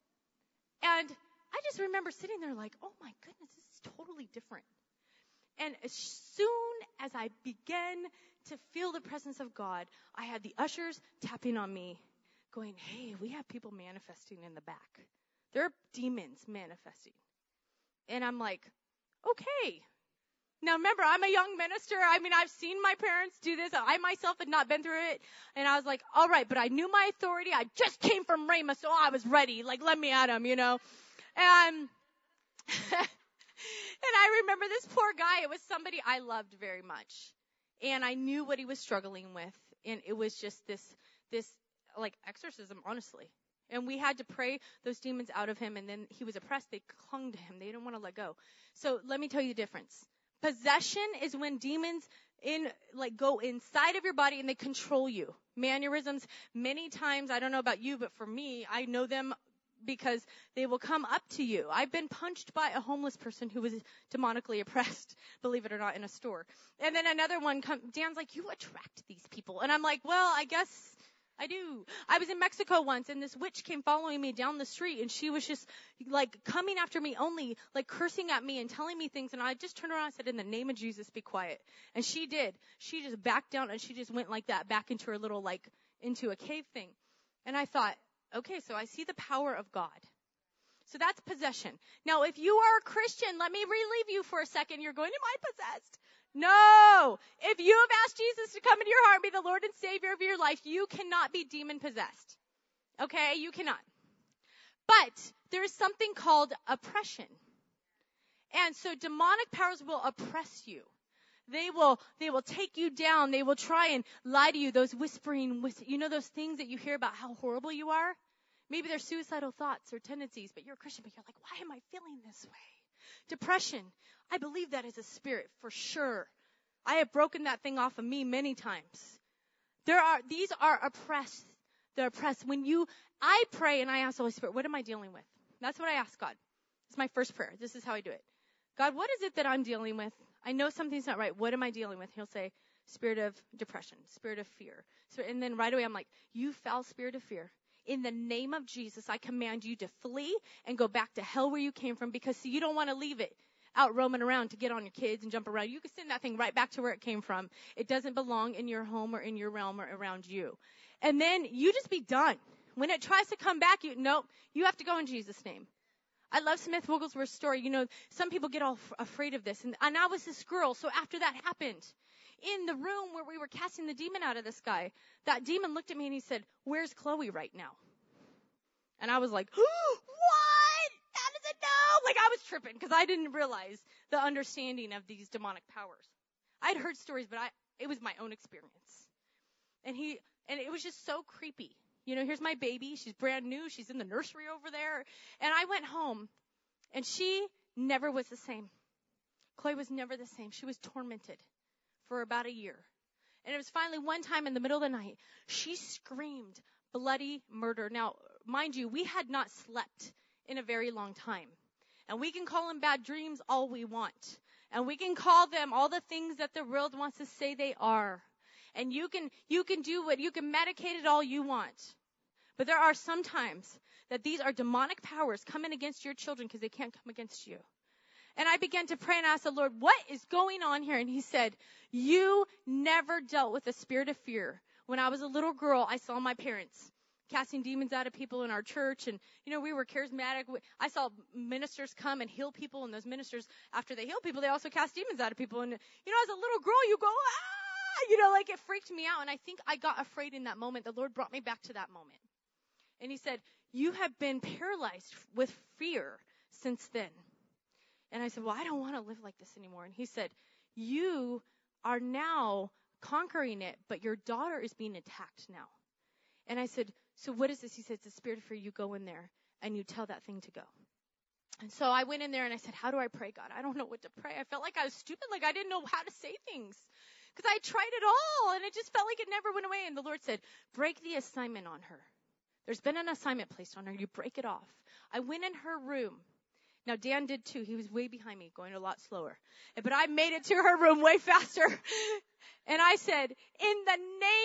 And I just remember sitting there like, oh my goodness, this is totally different. And as soon as I began to feel the presence of God, I had the ushers tapping on me, going, hey, we have people manifesting in the back. There are demons manifesting. And I'm like, okay. Now remember, I'm a young minister. I mean, I've seen my parents do this. I myself had not been through it. And I was like, all right, but I knew my authority. I just came from Rhema, so I was ready. Like, let me at him, you know. And, and I remember this poor guy. It was somebody I loved very much. And I knew what he was struggling with. And it was just this, this like exorcism, honestly. And we had to pray those demons out of him. And then he was oppressed. They clung to him. They didn't want to let go. So let me tell you the difference. Possession is when demons in like go inside of your body and they control you. Mannerisms, many times, I don't know about you, but for me, I know them because they will come up to you. I've been punched by a homeless person who was demonically oppressed, believe it or not, in a store. And then another one comes, Dan's like, you attract these people. And I'm like, well, I guess I do. I was in Mexico once, and this witch came following me down the street, and she was just, like, coming after me only, like, cursing at me and telling me things, and I just turned around and said, in the name of Jesus, be quiet. And she did. She just backed down, and she just went like that, back into her little, like, into a cave thing. And I thought, okay, so I see the power of God. So that's possession. Now, if you are a Christian, let me relieve you for a second. You're going, am I possessed? No. If you have asked Jesus to come into your heart and be the Lord and Savior of your life, you cannot be demon possessed. Okay? You cannot. But there is something called oppression. And so demonic powers will oppress you. They will, they will take you down. They will try and lie to you. Those whispering, you know, those things that you hear about how horrible you are? Maybe they're suicidal thoughts or tendencies, but you're a Christian, but you're like, why am I feeling this way? Depression. I believe that is a spirit for sure. I have broken that thing off of me many times. There are, these are oppressed. They're oppressed. When you, I pray and I ask the Holy Spirit, what am I dealing with? That's what I ask God. It's my first prayer. This is how I do it. God, what is it that I'm dealing with? I know something's not right. What am I dealing with? He'll say, spirit of depression, spirit of fear. So, and then right away I'm like, you foul spirit of fear. In the name of Jesus, I command you to flee and go back to hell where you came from, because see, you don't want to leave it out roaming around to get on your kids and jump around. You can send that thing right back to where it came from. It doesn't belong in your home or in your realm or around you. And then you just be done. When it tries to come back, you, nope, you have to go in Jesus' name. I love Smith Wigglesworth's story. You know, some people get all f- afraid of this. And, and I was this girl, so after that happened, in the room where we were casting the demon out of this guy, that demon looked at me and he said, where's Chloe right now? And I was like, what? That is a no. Like, I was tripping because I didn't realize the understanding of these demonic powers. I'd heard stories, but I, it was my own experience. And he, and it was just so creepy. You know, here's my baby. She's brand new. She's in the nursery over there. And I went home, and she never was the same. Chloe was never the same. She was tormented for about a year. And it was finally one time in the middle of the night, she screamed bloody murder. Now, mind you, we had not slept in a very long time. And we can call them bad dreams all we want. And we can call them all the things that the world wants to say they are. And you can, you can do what, you can medicate it all you want. But there are some times that these are demonic powers coming against your children because they can't come against you. And I began to pray and ask the Lord, what is going on here? And he said, you never dealt with the spirit of fear. When I was a little girl, I saw my parents casting demons out of people in our church. And, you know, we were charismatic. I saw ministers come and heal people. And those ministers, after they heal people, they also cast demons out of people. And, you know, as a little girl, you go, ah, you know, like it freaked me out. And I think I got afraid in that moment. The Lord brought me back to that moment. And he said, you have been paralyzed with fear since then. And I said, well, I don't want to live like this anymore. And he said, you are now conquering it, but your daughter is being attacked now. And I said, so what is this? He said, it's a spirit of fear. You go in there and you tell that thing to go. And so I went in there and I said, how do I pray, God? I don't know what to pray. I felt like I was stupid, like I didn't know how to say things. Because I tried it all and it just felt like it never went away. And the Lord said, break the assignment on her. There's been an assignment placed on her. You break it off. I went in her room. Now, Dan did too. He was way behind me, going a lot slower. But I made it to her room way faster. And I said, in the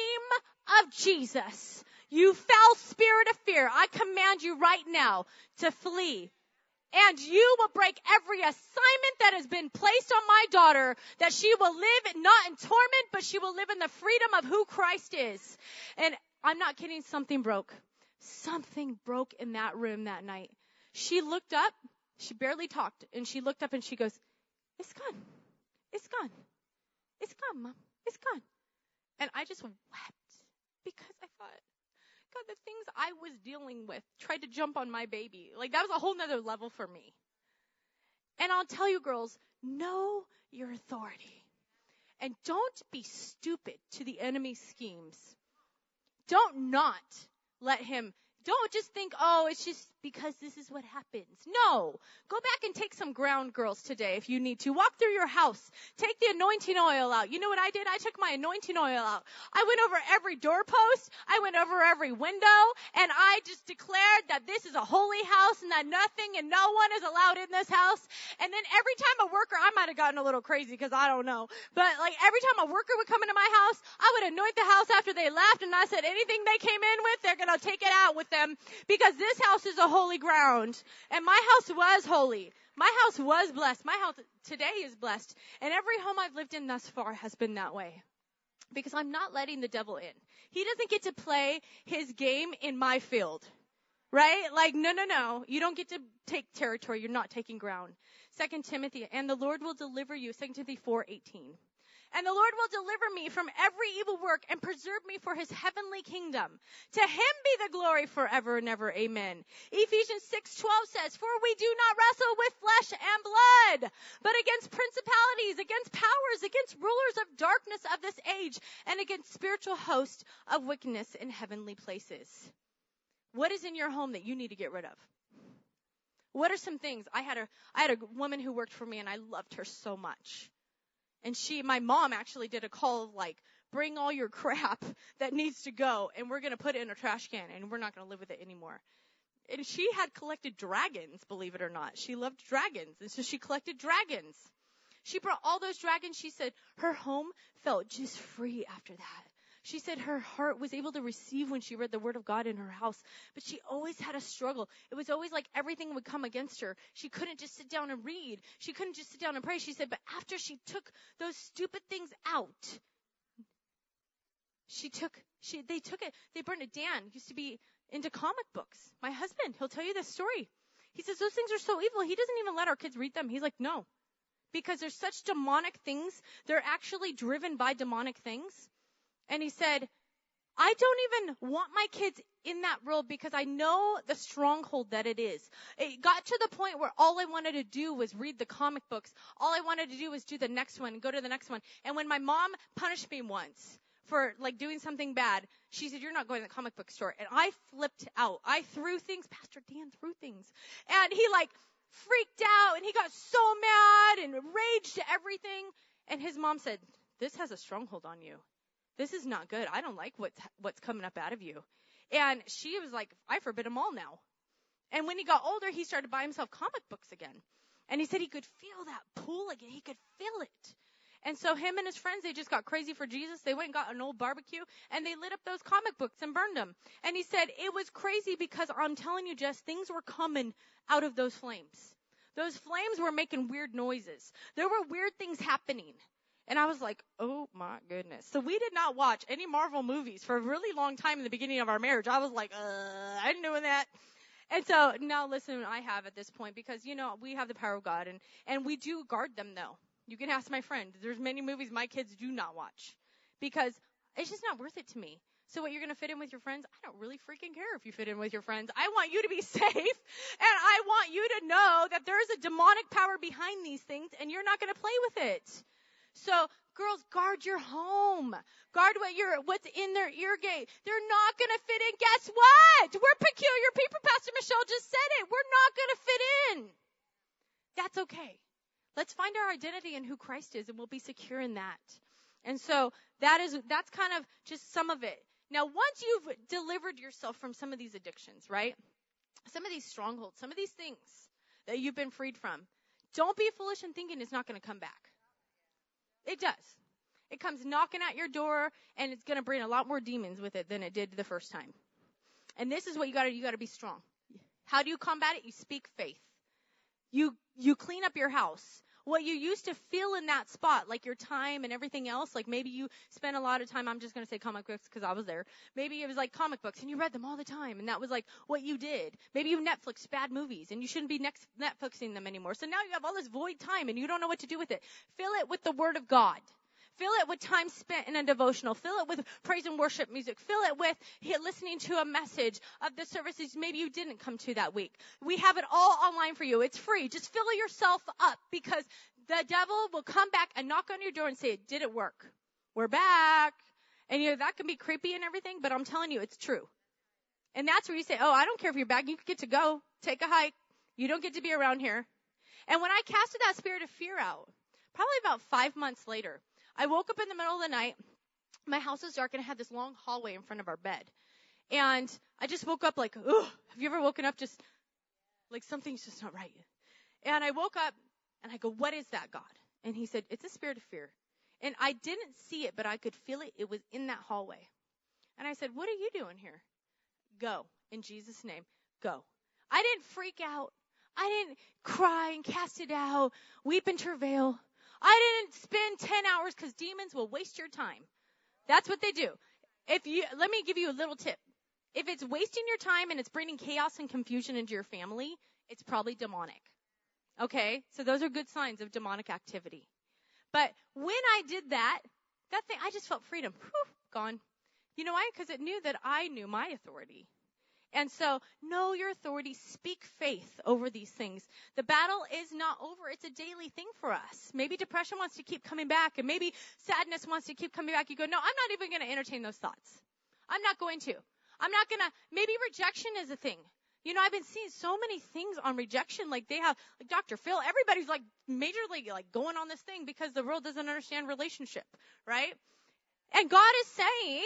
name of Jesus, you foul spirit of fear, I command you right now to flee. And you will break every assignment that has been placed on my daughter, that she will live not in torment, but she will live in the freedom of who Christ is. And I'm not kidding, something broke. Something broke in that room that night. She looked up. She barely talked, and she looked up and she goes, it's gone. It's gone. It's gone, Mom. It's gone. And I just wept because I thought, God, the things I was dealing with tried to jump on my baby. Like, that was a whole nother level for me. And I'll tell you, girls, know your authority. And don't be stupid to the enemy's schemes. Don't not let him. Don't just think, oh, it's just because this is what happens. No. Go back and take some ground, girls, today if you need to. Walk through your house. Take the anointing oil out. You know what I did? I took my anointing oil out. I went over every doorpost. I went over every window. And I just declared that this is a holy house and that nothing and no one is allowed in this house. And then every time a worker, I might have gotten a little crazy because I don't know. But like every time a worker would come into my house, I would anoint the house after they left. And I said, anything they came in with, they're going to take it out with them, because this house is a holy ground, and my house was holy. My house was blessed. My house today is blessed, and every home I've lived in thus far has been that way, because I'm not letting the devil in. He doesn't get to play his game in my field, right? Like, no, no, no. You don't get to take territory. You're not taking ground. Second Timothy, and the Lord will deliver you, Second Timothy four eighteen. And the Lord will deliver me from every evil work and preserve me for his heavenly kingdom. To him be the glory forever and ever. Amen. Ephesians six twelve says, for we do not wrestle with flesh and blood, but against principalities, against powers, against rulers of darkness of this age, and against spiritual hosts of wickedness in heavenly places. What is in your home that you need to get rid of? What are some things? I had a, I had a woman who worked for me, and I loved her so much. And she, my mom actually did a call of like, bring all your crap that needs to go, and we're going to put it in a trash can, and we're not going to live with it anymore. And she had collected dragons, believe it or not. She loved dragons, and so she collected dragons. She brought all those dragons. She said her home felt just free after that. She said her heart was able to receive when she read the word of God in her house, but she always had a struggle. It was always like everything would come against her. She couldn't just sit down and read. She couldn't just sit down and pray. She said, but after she took those stupid things out, she took, she, they took it, they burned it. Dan used to be into comic books. My husband, he'll tell you this story. He says, those things are so evil. He doesn't even let our kids read them. He's like, no, because there's such demonic things. They're actually driven by demonic things. And he said, I don't even want my kids in that world because I know the stronghold that it is. It got to the point where all I wanted to do was read the comic books. All I wanted to do was do the next one and go to the next one. And when my mom punished me once for like doing something bad, she said, you're not going to the comic book store. And I flipped out. I threw things. Pastor Dan threw things. And he like freaked out and he got so mad and raged to everything. And his mom said, this has a stronghold on you. This is not good. I don't like what's, what's coming up out of you. And she was like, I forbid them all now. And when he got older, he started buying himself comic books again. And he said he could feel that pull again. He could feel it. And so him and his friends, they just got crazy for Jesus. They went and got an old barbecue, and they lit up those comic books and burned them. And he said it was crazy because I'm telling you, Jess, things were coming out of those flames. Those flames were making weird noises. There were weird things happening. And I was like, oh, my goodness. So we did not watch any Marvel movies for a really long time in the beginning of our marriage. I was like, uh, I ain't doing that. And so now, listen, I have at this point because, you know, we have the power of God, and, and we do guard them, though. You can ask my friend. There's many movies my kids do not watch because it's just not worth it to me. So what, you're going to fit in with your friends? I don't really freaking care if you fit in with your friends. I want you to be safe, and I want you to know that there is a demonic power behind these things, and you're not going to play with it. So, girls, guard your home. Guard what you're, what's in their ear gate. They're not going to fit in. Guess what? We're peculiar people. Pastor Michelle just said it. We're not going to fit in. That's okay. Let's find our identity in who Christ is, and we'll be secure in that. And so that is, that's kind of just some of it. Now, once you've delivered yourself from some of these addictions, right? Some of these strongholds, some of these things that you've been freed from, don't be foolish in thinking it's not going to come back. It does. It comes knocking at your door, and it's going to bring a lot more demons with it than it did the first time. And this is what you got to, you got to be strong. How do you combat it? You speak faith. You, you clean up your house. What you used to feel in that spot, like your time and everything else, like maybe you spent a lot of time, I'm just going to say comic books because I was there. Maybe it was like comic books and you read them all the time, and that was like what you did. Maybe you Netflixed bad movies and you shouldn't be next Netflixing them anymore. So now you have all this void time and you don't know what to do with it. Fill it with the Word of God. Fill it with time spent in a devotional. Fill it with praise and worship music. Fill it with listening to a message of the services maybe you didn't come to that week. We have it all online for you. It's free. Just fill yourself up because the devil will come back and knock on your door and say, did it work? We're back. And you know, that can be creepy and everything, but I'm telling you, it's true. And that's where you say, oh, I don't care if you're back. You get to go. Take a hike. You don't get to be around here. And when I casted that spirit of fear out, probably about five months later, I woke up in the middle of the night. My house was dark, and I had this long hallway in front of our bed. And I just woke up like, ugh. Have you ever woken up just like something's just not right? And I woke up, and I go, what is that, God? And he said, it's a spirit of fear. And I didn't see it, but I could feel it. It was in that hallway. And I said, what are you doing here? Go. In Jesus' name, go. I didn't freak out. I didn't cry and cast it out, weep and travail. I didn't spend ten hours because demons will waste your time. That's what they do. If you, let me give you a little tip. If it's wasting your time and it's bringing chaos and confusion into your family, it's probably demonic. Okay? So those are good signs of demonic activity. But when I did that, that thing, I just felt freedom. Whew, gone. You know why? Because it knew that I knew my authority. And so, know your authority. Speak faith over these things. The battle is not over. It's a daily thing for us. Maybe depression wants to keep coming back, and maybe sadness wants to keep coming back. You go, no, I'm not even going to entertain those thoughts. I'm not going to. I'm not going to. Maybe rejection is a thing. You know, I've been seeing so many things on rejection. Like they have, like Doctor Phil, everybody's like majorly like going on this thing because the world doesn't understand relationship, right? And God is saying,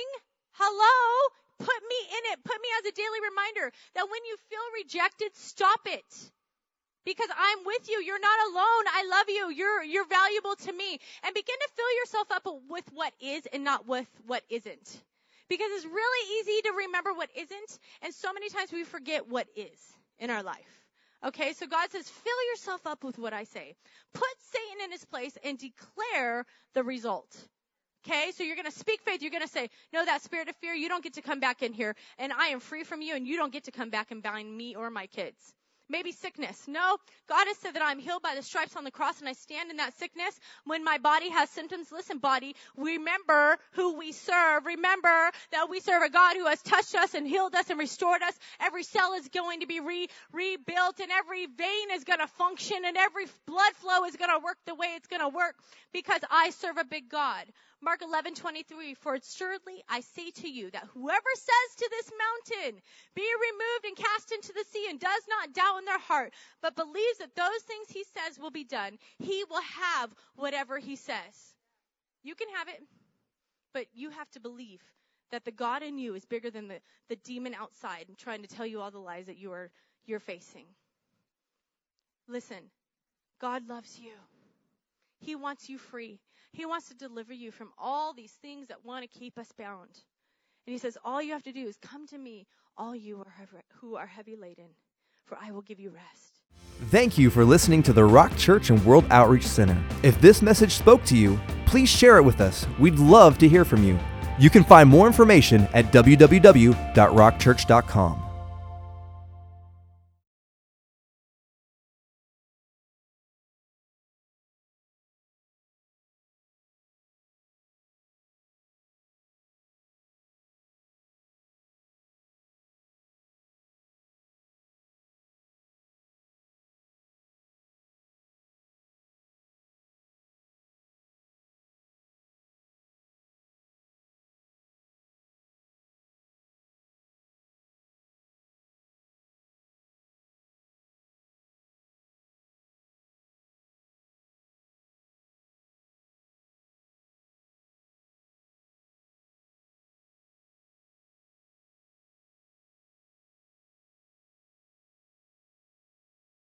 hello, put me in it. Put me as a daily reminder that when you feel rejected, stop it. Because I'm with you. You're not alone. I love you. You're, you're valuable to me. And begin to fill yourself up with what is and not with what isn't. Because it's really easy to remember what isn't. And so many times we forget what is in our life. Okay, so God says, fill yourself up with what I say. Put Satan in his place and declare the result. Okay, so you're going to speak faith. You're going to say, no, that spirit of fear, you don't get to come back in here. And I am free from you, and you don't get to come back and bind me or my kids. Maybe sickness. No, God has said that I'm healed by the stripes on the cross, and I stand in that sickness. When my body has symptoms, listen, body, remember who we serve. Remember that we serve a God who has touched us and healed us and restored us. Every cell is going to be re- rebuilt, and every vein is going to function, and every blood flow is going to work the way it's going to work because I serve a big God. Mark eleven twenty-three, for assuredly I say to you that whoever says to this mountain, be removed and cast into the sea, and does not doubt in their heart, but believes that those things he says will be done, he will have whatever he says. You can have it, but you have to believe that the God in you is bigger than the, the demon outside and trying to tell you all the lies that you are, you're facing. Listen, God loves you. He wants you free. He wants to deliver you from all these things that want to keep us bound. And he says, all you have to do is come to me, all you are heavy, who are heavy laden, for I will give you rest. Thank you for listening to the Rock Church and World Outreach Center. If this message spoke to you, please share it with us. We'd love to hear from you. You can find more information at w w w dot rock church dot com.